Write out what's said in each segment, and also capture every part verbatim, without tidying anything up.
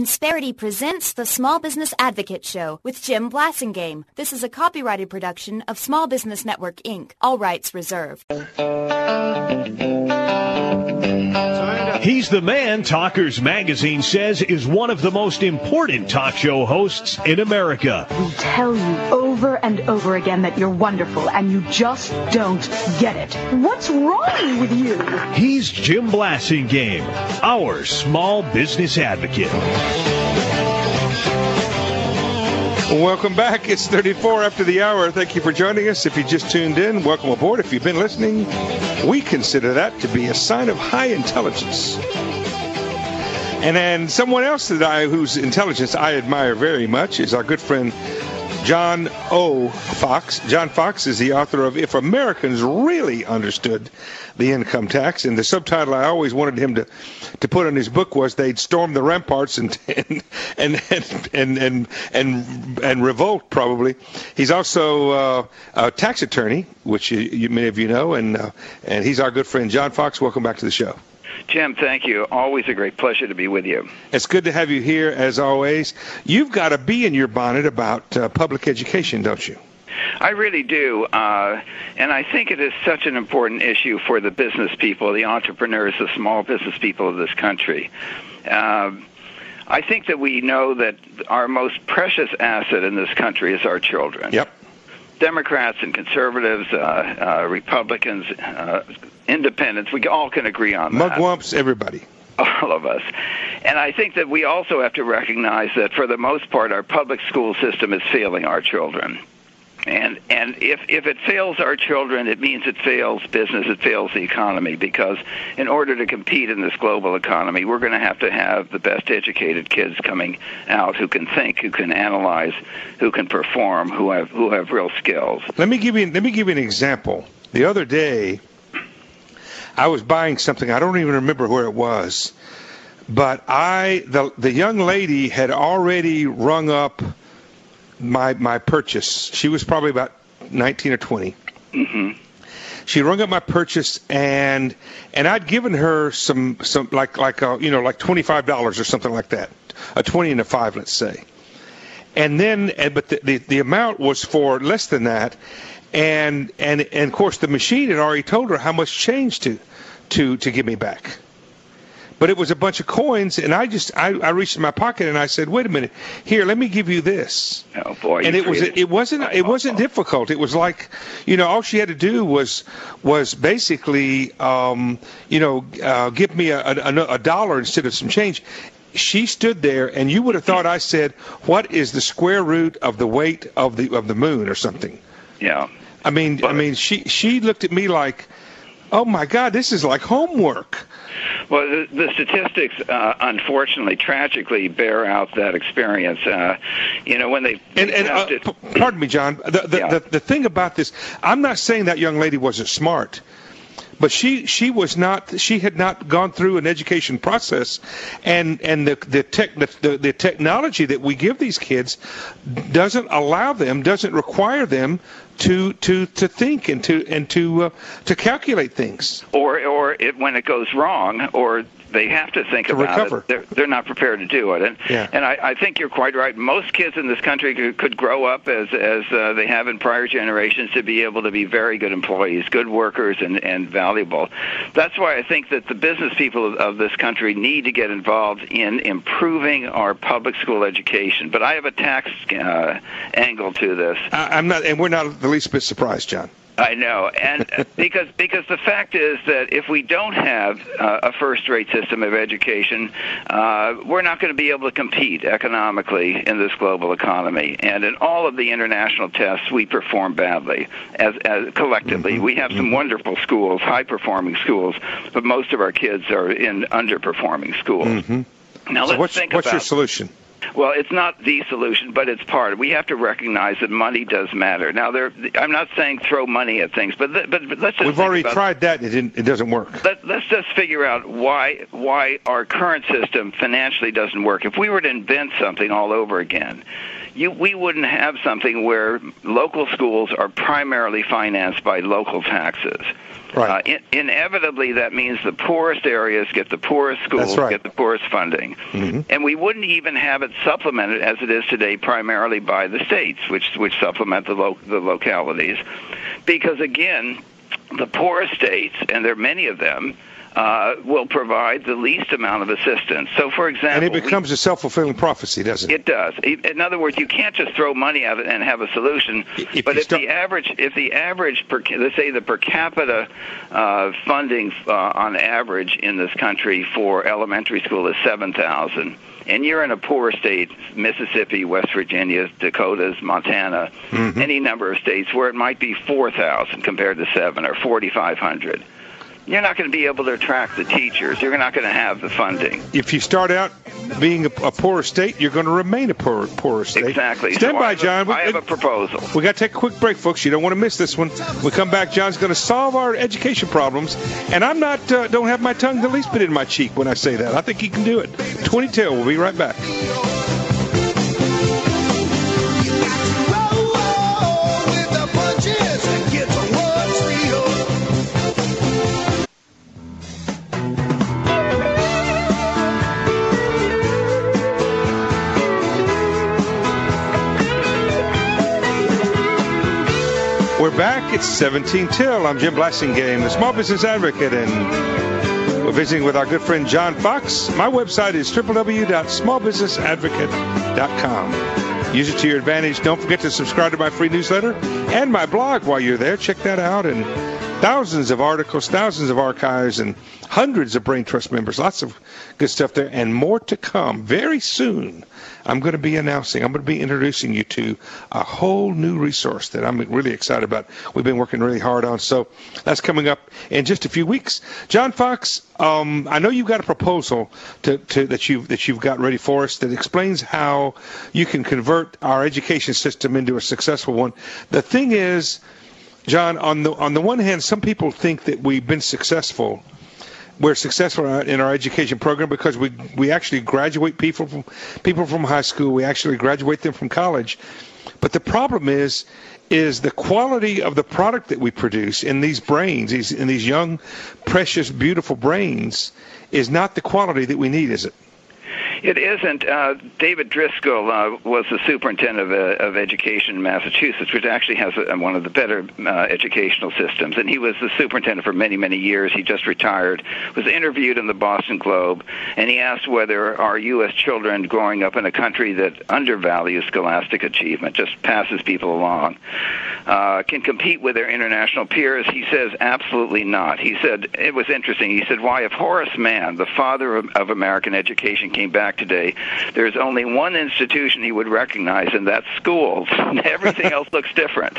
Insperity presents the Small Business Advocate Show with Jim Blasingame. This is a copyrighted production of Small Business Network, Incorporated. All rights reserved. He's the man Talkers Magazine says is one of the most important talk show hosts in America. We tell you over and over again that you're wonderful, and you just don't get it. What's wrong with you? He's Jim Blasingame, our small business advocate. Welcome back. It's thirty-four after the hour. Thank you for joining us. If you just tuned in, welcome aboard. If you've been listening, we consider that to be a sign of high intelligence. And then someone else that I, whose intelligence I admire very much is our good friend John O. Fox. John Fox is the author of If Americans Really Understood the Income Tax. And the subtitle I always wanted him to, to put on his book was They'd Storm the Ramparts and and and and and, and, and, and revolt, probably. He's also uh, a tax attorney, which you, you, many of you know, and uh, and he's our good friend John Fox. Welcome back to the show. Jim, thank you. Always a great pleasure to be with you. It's good to have you here, as always. You've got a bee in your bonnet about uh, public education, don't you? I really do, uh, and I think it is such an important issue for the business people, the entrepreneurs, the small business people of this country. Uh, I think that we know that our most precious asset in this country is our children. Yep. Democrats and conservatives, uh, uh, Republicans, uh, independents, we all can agree on that. Mugwumps, everybody. All of us. And I think that we also have to recognize that for the most part, our public school system is failing our children. And and if, if it fails our children, it means it fails business, it fails the economy, because in order to compete in this global economy, we're going to have to have the best educated kids coming out who can think, who can analyze, who can perform, who have who have real skills. Let me give you let me give you an example. The other day, I was buying something. I don't even remember where it was, but I the the young lady had already rung up my my purchase. She was probably about nineteen or twenty. Mm-hmm. She rung up my purchase, and and I'd given her some some like like a, you know like twenty-five dollars or something like that, a twenty and a five, let's say. And then, but the, the the amount was for less than that, and and and of course the machine had already told her how much change to to to give me back. But it was a bunch of coins, and I just I, I reached in my pocket and I said, "Wait a minute, here, let me give you this." Oh boy! And it was it wasn't it wasn't difficult. It was like, you know, all she had to do was was basically, um, you know, uh, give me a, a, a dollar instead of some change. She stood there, and you would have thought I said, "What is the square root of the weight of the of the moon or something?" Yeah. I mean, but, I mean, she she looked at me like, "Oh my God, this is like homework." Well, the, the statistics, uh, unfortunately, tragically bear out that experience. Uh, you know, when they... And, and uh, p- pardon me, John. The the, yeah. the the thing about this, I'm not saying that young lady wasn't smart, but she she was not. She had not gone through an education process, and and the the tech the, the technology that we give these kids doesn't allow them, doesn't require them to to to think and to and to uh, to calculate things. Or or it, when it goes wrong, or they have to think to about recover. it. They're, they're not prepared to do it. And yeah. and I, I think you're quite right. Most kids in this country could, could grow up as as uh, they have in prior generations to be able to be very good employees, good workers, and, and valuable. That's why I think that the business people of, of this country need to get involved in improving our public school education. But I have a tax uh, angle to this. I, I'm not, and we're not the least bit surprised, John. I know, and because because the fact is that if we don't have uh, a first-rate system of education, uh, we're not going to be able to compete economically in this global economy. And in all of the international tests, we perform badly as, as collectively. Mm-hmm. We have some mm-hmm. wonderful schools, high-performing schools, but most of our kids are in underperforming schools. Mm-hmm. Now so let's what's, think what's about your solution? Well, it's not the solution, but it's part. We have to recognize that money does matter. Now, there, I'm not saying throw money at things, but th- but, but let's just. We've already about, tried that; it didn't, it doesn't work. Let, let's just figure out why why our current system financially doesn't work. If we were to invent something all over again, you, we wouldn't have something where local schools are primarily financed by local taxes. Right. Uh, in, inevitably, that means the poorest areas get the poorest schools, right. get the poorest funding. Mm-hmm. And we wouldn't even have it supplemented as it is today primarily by the states, which which supplement the, lo- the localities. Because, again, the poorest states, and there are many of them, Uh, will provide the least amount of assistance. So, for example... And it becomes we, a self-fulfilling prophecy, doesn't it? It does. In other words, you can't just throw money at it and have a solution. If but if start- the average, if the average, per, let's say the per capita uh, funding uh, on average in this country for elementary school is seven thousand dollars, and you're in a poor state, Mississippi, West Virginia, Dakotas, Montana, mm-hmm. any number of states where it might be four thousand dollars compared to seven or forty-five hundred dollars. You're not going to be able to attract the teachers. You're not going to have the funding. If you start out being a, a poorer state, you're going to remain a poorer, poorer state. Exactly. Stand so by, I John. A, I have a proposal. We got to take a quick break, folks. You don't want to miss this one. We come back. John's going to solve our education problems, and I'm not uh, don't have my tongue the least bit in my cheek when I say that. I think he can do it. twenty till. We'll be right back. We're back. It's seventeen till. I'm Jim Blasingame, the Small Business Advocate, and we're visiting with our good friend John Fox. My website is w w w dot small business advocate dot com. Use it to your advantage. Don't forget to subscribe to my free newsletter and my blog while you're there. Check that out. And thousands of articles, thousands of archives, and hundreds of Brain Trust members. Lots of good stuff there, and more to come very soon. I'm going to be announcing, I'm going to be introducing you to a whole new resource that I'm really excited about. We've been working really hard on, so that's coming up in just a few weeks. John Fox, um, I know you've got a proposal to, to, that you've that you've got ready for us that explains how you can convert our education system into a successful one. The thing is, John, on the on the one hand, some people think that we've been successful. We're successful in our education program because we we actually graduate people from people from high school. We actually graduate them from college. But the problem is is the quality of the product that we produce in these brains, these in these young, precious, beautiful brains, is not the quality that we need, is it? It isn't. Uh, David Driscoll uh, was the superintendent of, uh, of education in Massachusetts, which actually has a, one of the better uh, educational systems. And he was the superintendent for many, many years. He just retired, was interviewed in the Boston Globe, and he asked whether our U S children growing up in a country that undervalues scholastic achievement, just passes people along, uh, can compete with their international peers. He says absolutely not. He said, it was interesting. He said, why, if Horace Mann, the father of, of American education, came back today, there's only one institution he would recognize, and that's schools. Everything else looks different.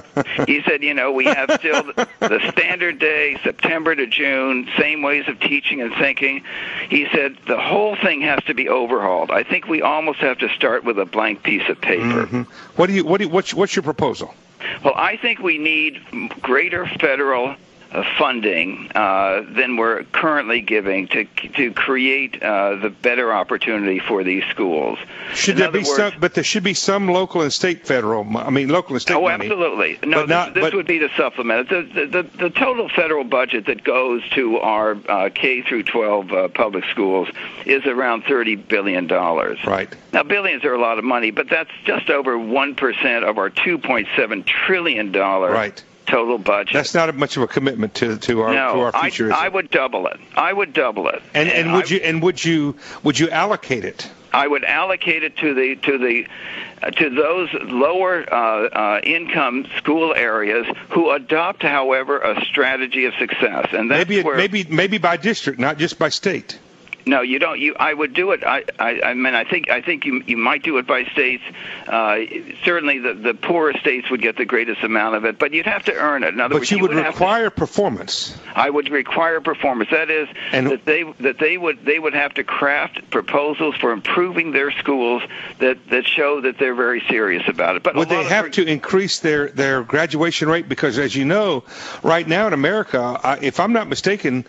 He said, you know, we have still the standard day, September to June, same ways of teaching and thinking. He said the whole thing has to be overhauled. I think we almost have to start with a blank piece of paper. Mm-hmm. What do you? What do you, what's, what's your proposal? Well, I think we need greater federal Uh, funding uh, than we're currently giving to to create uh, the better opportunity for these schools. Should In there be words, some? But there should be some local and state federal. I mean, local and state. Oh, money, absolutely. No, but not, this, this but, would be to supplement it. The, the, the, the total federal budget that goes to our uh, K through twelve uh, public schools is around thirty billion dollars. Right. Now, billions are a lot of money, but that's just over one percent of our two point seven trillion dollars. Right. Total budget. That's not much of a commitment to to our no, to our future. I, I is it? would double it. I would double it. And and, and would I, you and would you would you allocate it? I would allocate it to the to the uh, to those lower uh, uh, income school areas who adopt, however, a strategy of success, and that's maybe it, where maybe maybe by district, not just by state. No, you don't. You, I would do it. I, I, I mean, I think, I think you, you might do it by states. Uh, certainly, the, the poorer states would get the greatest amount of it, but you'd have to earn it. In other but words, you, you would, would require have to, performance. I would require performance. That is, and, that they that they would they would have to craft proposals for improving their schools that, that show that they're very serious about it. But would they have of, to increase their, their graduation rate? Because, as you know, right now in America, I, if I'm not mistaken,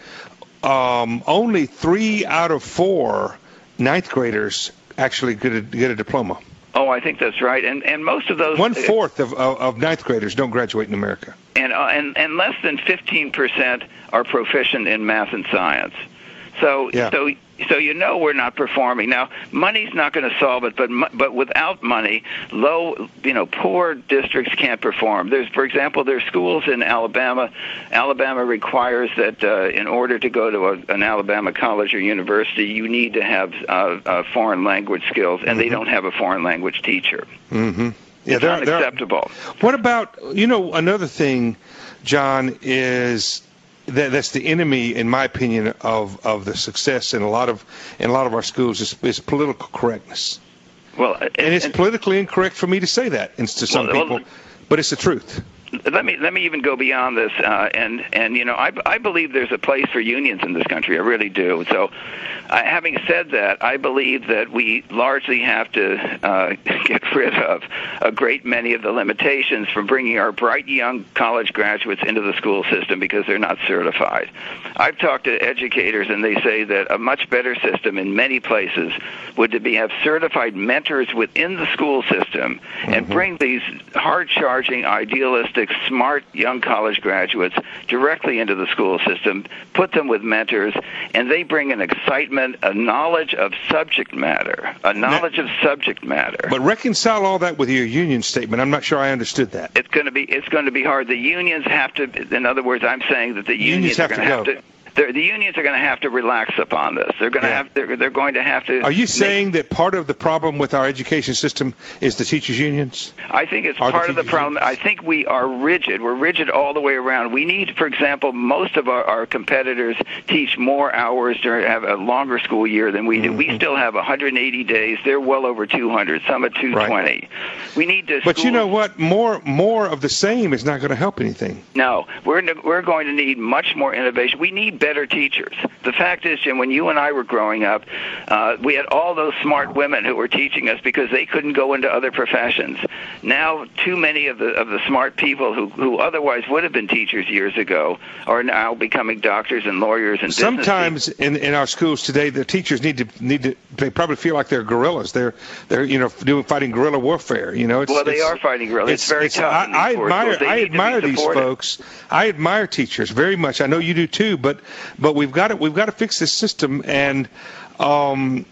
Um, only three out of four ninth graders actually get a, get a diploma. Oh, I think that's right, and and most of those one fourth of, of of ninth graders don't graduate in America, and uh, and and less than fifteen percent are proficient in math and science. So yeah. so so you know we're not performing. Now, money's not going to solve it, but but without money, low you know poor districts can't perform. There's, for example, there's schools in Alabama. Alabama requires that uh, in order to go to a, an Alabama college or university, you need to have uh, uh, foreign language skills, and mm-hmm. they don't have a foreign language teacher. Mm-hmm. Yeah, it's they're, unacceptable. They're, what about, you know, another thing, John, is that that's the enemy, in my opinion, of, of the success in a lot of in a lot of our schools is, is political correctness. Well, and, and it's and, politically incorrect for me to say that to some well, people, well, but it's the truth. Let me let me even go beyond this, uh, and and you know I I believe there's a place for unions in this country. I really do. So, uh, having said that, I believe that we largely have to uh, get rid of a great many of the limitations from bringing our bright young college graduates into the school system because they're not certified. I've talked to educators, and they say that a much better system in many places would to be have certified mentors within the school system mm-hmm. and bring these hard-charging, idealistic, smart young college graduates directly into the school system, put them with mentors, and they bring an excitement, a knowledge of subject matter, a knowledge now, of subject matter. But reconcile all that with your union statement. I'm not sure I understood that. It's going to be it's going to be hard. The unions have to. In other words, I'm saying that the unions, unions are have going to to have go. to. The unions are going to have to relax upon this. They're going to yeah. have. They're, they're going to have to. Are you saying make, that part of the problem with our education system is the teachers' unions? I think it's are part the of the problem. Unions? I think we are rigid. We're rigid all the way around. We need, for example, most of our, our competitors teach more hours during have a longer school year than we do. Mm-hmm. We still have one hundred eighty days. They're well over two hundred. Some at two hundred twenty. Right. We need to. But schools, you know what? More more of the same is not going to help anything. No, we're we're going to need much more innovation. We need better teachers. The fact is, Jim, when you and I were growing up, uh, we had all those smart women who were teaching us because they couldn't go into other professions. Now, too many of the of the smart people who, who otherwise would have been teachers years ago are now becoming doctors and lawyers and sometimes business in in our schools today, the teachers need to need to. They probably feel like they're guerrillas. They're they're you know doing fighting guerrilla warfare. You know, it's, well, they it's, are fighting guerrilla. It's, it's very it's, tough. I, I admire I admire these folks. I admire teachers very much. I know you do too. But but we've got to we've got to fix this system. And um,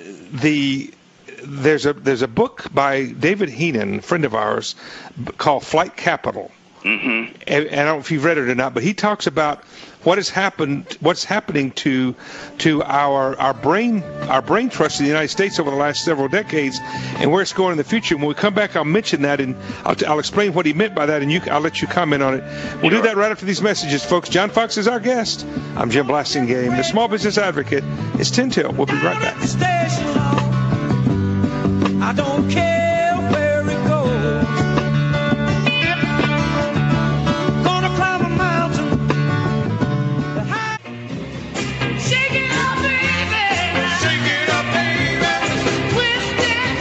the there's a there's a book by David Heenan, a friend of ours, called Flight Capital. Mm-hmm. And, and I don't know if you've read it or not, but he talks about what has happened, what's happening to to our our brain our brain trust in the United States over the last several decades, and where it's going in the future. When we come back, I'll mention that, and I'll, I'll explain what he meant by that, and you, I'll let you comment on it. We'll sure. do that right after these messages, folks. John Fox is our guest. I'm Jim Blasingame, the Small Business Advocate. It's ten till. We'll be right back. I don't care where it goes. Gonna climb a mountain. Shake it up, baby. Shake it up, baby. Twist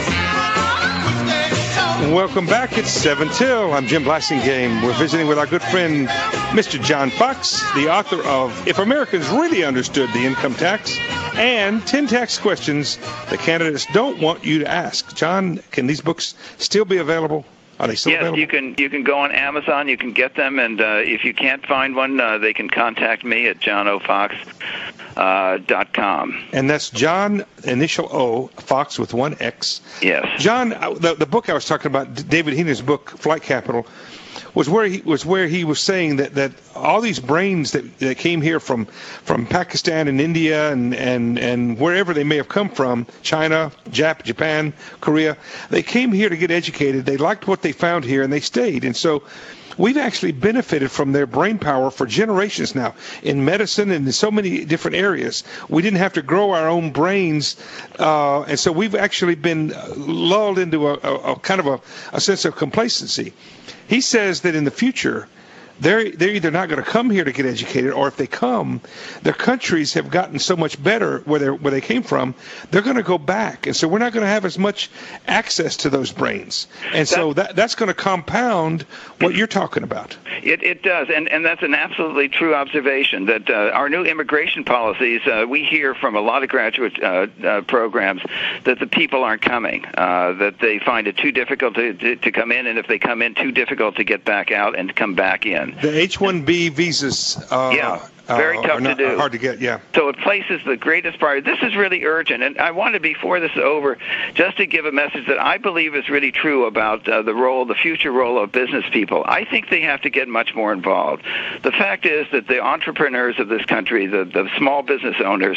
it. Welcome back. It's seven till. I'm Jim Blasingame. We're visiting with our good friend, Mister John Fox, the author of If Americans Really Understood the Income Tax and ten Tax Questions the Candidates Don't Want You to Ask. John, can these books still be available? Are they still yes, available? you can. You can go on Amazon. You can get them, and uh, if you can't find one, uh, they can contact me at john o fox dot com. And that's John, initial O, Fox with one X. Yes. John, the, the book I was talking about, David Heenan's book, Flight Capital, was where he was where he was saying that, that all these brains that, that came here from from Pakistan and India and, and, and wherever they may have come from, China, Jap, Japan, Korea, they came here to get educated. They liked what they found here, and they stayed. And so we've actually benefited from their brain power for generations now in medicine and in so many different areas. We didn't have to grow our own brains, uh, and so we've actually been lulled into a, a, a kind of a, a sense of complacency. He says that in the future, They're, they're either not going to come here to get educated, or if they come, their countries have gotten so much better where, they're, where they came from, they're going to go back. And so we're not going to have as much access to those brains. And so that, that's going to compound what you're talking about. It, it does, and, and that's an absolutely true observation, that uh, our new immigration policies, uh, we hear from a lot of graduate uh, uh, programs that the people aren't coming, uh, that they find it too difficult to, to, to come in, and if they come in, too difficult to get back out and to come back in. The H one B visas uh, yeah, very uh, tough are not, to do. Hard to get, yeah. So it places the greatest priority. This is really urgent, and I wanted, before this is over, just to give a message that I believe is really true about uh, the role, the future role of business people. I think they have to get much more involved. The fact is that the entrepreneurs of this country, the, the small business owners,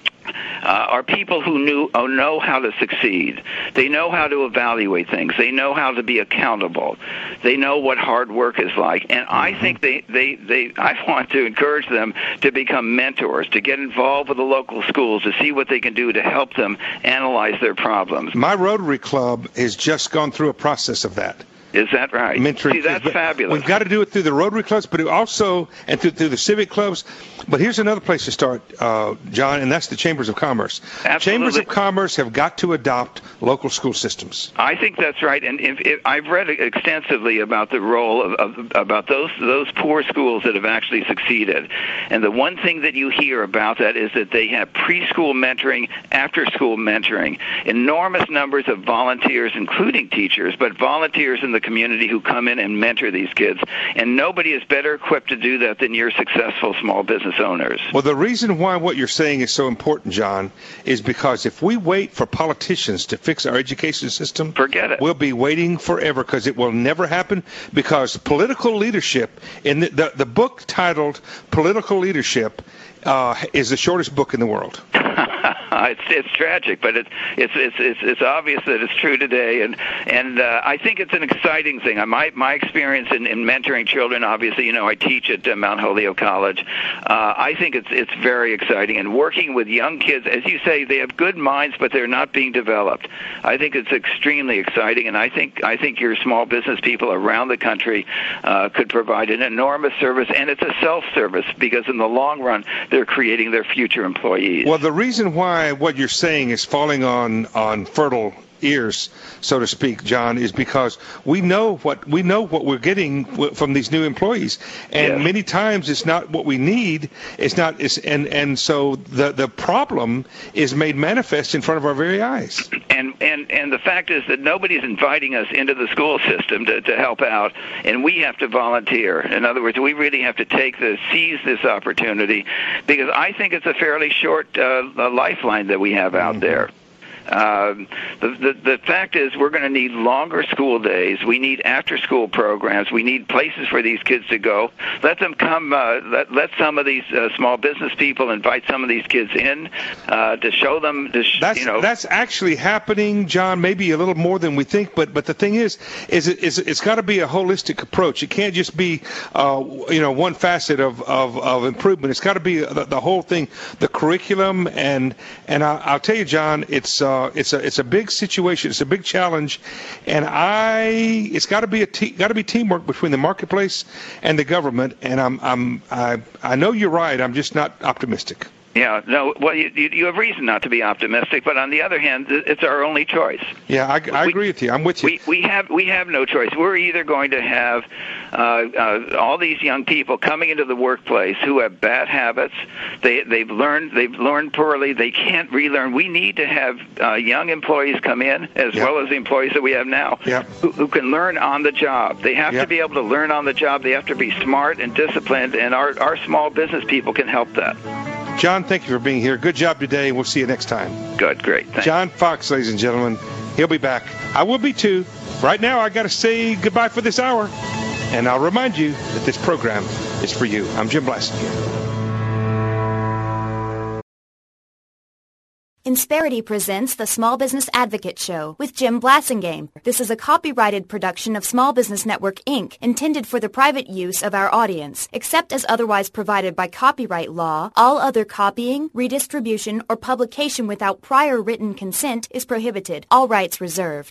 Uh, are people who knew, uh, know how to succeed. They know how to evaluate things. They know how to be accountable. They know what hard work is like. And I think they, they, they I want to encourage them to become mentors, to get involved with the local schools, to see what they can do to help them analyze their problems. My Rotary Club has just gone through a process of that. Is that right? Mentoring. See, that's fabulous. We've got to do it through the Rotary clubs, but also and through, through the civic clubs. But here's another place to start, uh, John, and that's the Chambers of Commerce. Absolutely. Chambers of Commerce have got to adopt local school systems. I think that's right, and if, if, I've read extensively about the role of, of about those those poor schools that have actually succeeded. And the one thing that you hear about that is that they have preschool mentoring, after-school mentoring, enormous numbers of volunteers, including teachers, but volunteers in the community who come in and mentor these kids. And nobody is better equipped to do that than your successful small business owners. Well, the reason why what you're saying is so important, John, is because if we wait for politicians to fix our education system, forget it. We'll be waiting forever, because it will never happen, because political leadership, in the, the, the book titled Political Leadership, uh, is the shortest book in the world. it's it's tragic, but it's it's it's it's it's obvious that it's true today, and and uh, I think it's an exciting thing. My my experience in, in mentoring children, obviously, you know, I teach at uh, Mount Holyoke College. Uh, I think it's it's very exciting, and working with young kids, as you say, they have good minds, but they're not being developed. I think it's extremely exciting, and I think I think your small business people around the country uh, could provide an enormous service, and it's a self-service, because in the long run, they're creating their future employees. Well, the reason why what you're saying is falling on, on fertile ears, so to speak, John, is because we know what we know what we're getting from these new employees, and yes. many times it's not what we need. It's not. It's, and and so the the problem is made manifest in front of our very eyes. And and and the fact is that nobody's inviting us into the school system to to help out, and we have to volunteer. In other words, we really have to take the seize this opportunity, because I think it's a fairly short uh, lifeline that we have out mm-hmm. there. Um, the, the the fact is, we're going to need longer school days. We need after-school programs. We need places for these kids to go. Let them come. Uh, let let some of these uh, small business people invite some of these kids in uh, to show them. To sh- that's you know, that's actually happening, John. Maybe a little more than we think. But but the thing is, is it is it's got to be a holistic approach. It can't just be uh, you know one facet of, of, of improvement. It's got to be the, the whole thing, the curriculum, and and I, I'll tell you, John, it's. Uh, Uh, it's a it's a big situation. It's a big challenge, and I it's got to be a te- got to be teamwork between the marketplace and the government. And I'm I'm I I know you're right. I'm just not optimistic. Yeah, no. Well, you, you have reason not to be optimistic, but on the other hand, it's our only choice. Yeah, I, I we, agree with you. I'm with you. We we have we have no choice. We're either going to have uh, uh, all these young people coming into the workplace who have bad habits. They they've learned they've learned poorly. They can't relearn. We need to have uh, young employees come in as yep. well as the employees that we have now, yep. who, who can learn on the job. They have yep. to be able to learn on the job. They have to be smart and disciplined, and our our small business people can help that. John, thank you for being here. Good job today. We'll see you next time. Good, great. Thanks. John Fox, ladies and gentlemen. He'll be back. I will be too. Right now, I got to say goodbye for this hour. And I'll remind you that this program is for you. I'm Jim Blasingame. Insperity presents the Small Business Advocate Show with Jim Blasingame. This is a copyrighted production of Small Business Network, Incorporated, intended for the private use of our audience. Except as otherwise provided by copyright law, all other copying, redistribution, or publication without prior written consent is prohibited. All rights reserved.